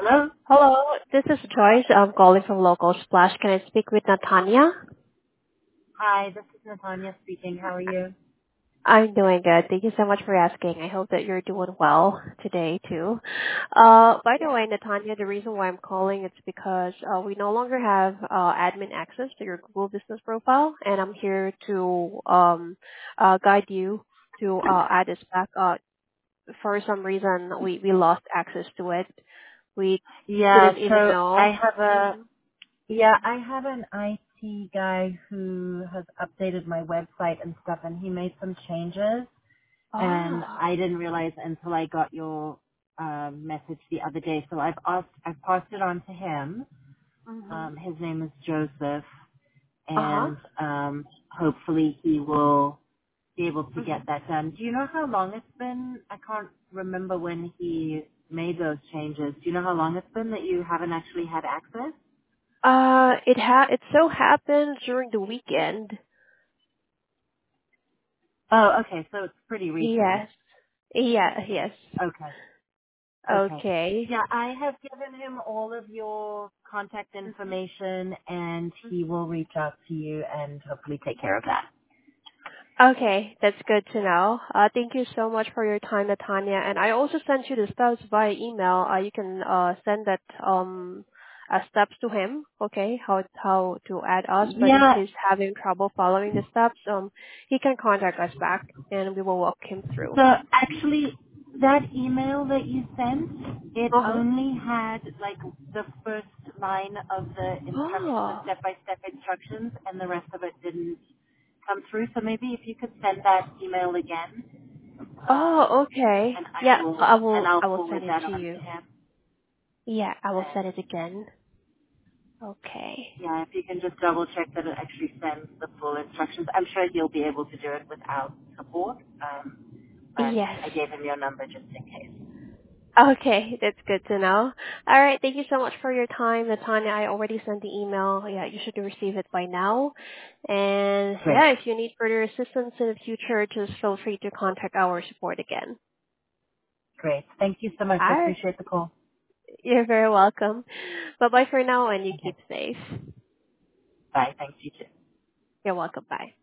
Hello? Hello, this is Joyce. I'm calling from Local Splash. Can I speak with Natanya? Hi, this is Natanya speaking. How are you? I'm doing good. Thank you so much for asking. I hope that you're doing well today too. By the Yeah. way, Natanya, the reason why I'm calling is because we no longer have admin access to your Google Business profile, and I'm here to guide you to add this back. For some reason, we lost access to it. We Yeah, didn't even so know. I have an IT guy who has updated my website and stuff, and he made some changes, and Ah. I didn't realize until I got your message the other day. So I've passed it on to him. Mm-hmm. His name is Joseph, Uh-huh. and hopefully he will be able to Mm-hmm. get that done. Do you know how long it's been? I can't remember when he made those changes. Do you know how long it's been that you haven't actually had access? It so happened during the weekend. Oh, okay, so it's pretty recent. Yes. Yeah, yes. Okay, okay. Okay. Yeah, I have given him all of your contact information and he will reach out to you and hopefully take care of that. Okay, that's good to know. Thank you so much for your time, Natanya. And I also sent you the steps via email. You can send that steps to him. Okay, how to add us. But if Yeah, he's having trouble following the steps, he can contact us back, and we will walk him through. so actually, that email that you sent, it Uh huh. only had like the first line of the instruction, the Oh. step-by-step instructions, and the rest of it didn't come through. So maybe if you could send that email again, Oh, okay. and Yeah, I'll I will forward send it that to on you. to him. Yeah, I will And send it again. Okay. yeah, if you can just double check that it actually sends the full instructions. I'm sure he'll be able to do it without support. But Yes. I gave him your number just in case. Okay, that's good to know. All right, thank you so much for your time, Natanya. I already sent the email. Yeah, you should receive it by now. And Great. yeah, if you need further assistance in the future, just feel free to contact our support again. Great. Thank you so much. All I right, appreciate the call. you're very welcome. Bye bye for now, and you Okay. keep safe. Bye. Thanks, you too. You're welcome. Bye.